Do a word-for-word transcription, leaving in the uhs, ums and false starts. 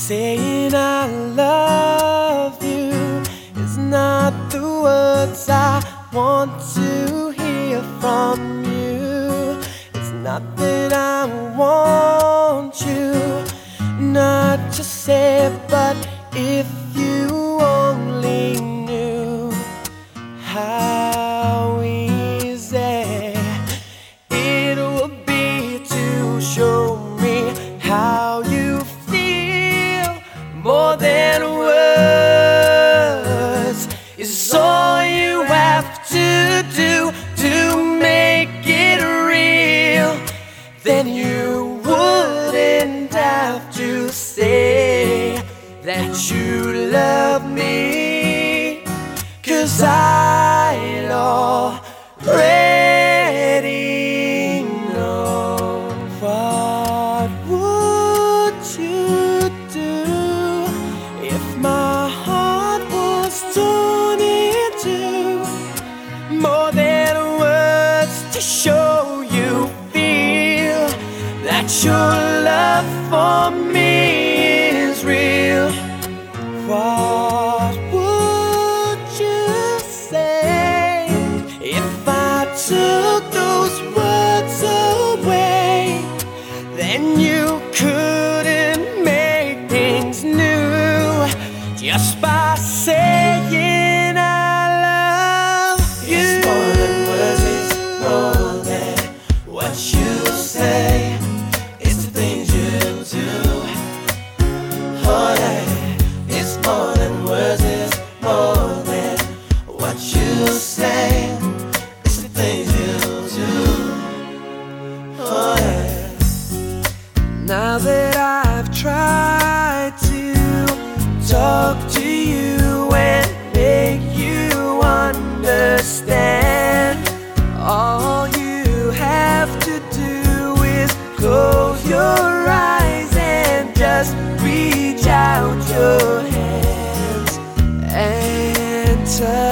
Saying I love you is not the words I want to hear from you. It's not that I want you not to say it, but if you only knew how easy it would be to show me how you feel. More than words is all you have to do to make it real. Then you wouldn't have to say that you love me, 'cause I'd already know. What would you do if my heart was torn in two? More than words to show you feel that your love for me is real. What would you say if I took those words away? Then you couldn't make things new just by saying I love you. It's more than words, it's more than what you say. It's the things you do. Oh yeah. It's more than words, it's more than what you say. It's the things you do. Oh yeah. Now that I've tried to talk to you and make you understand, all you have to do is close your eyes and just reach out your hands and touch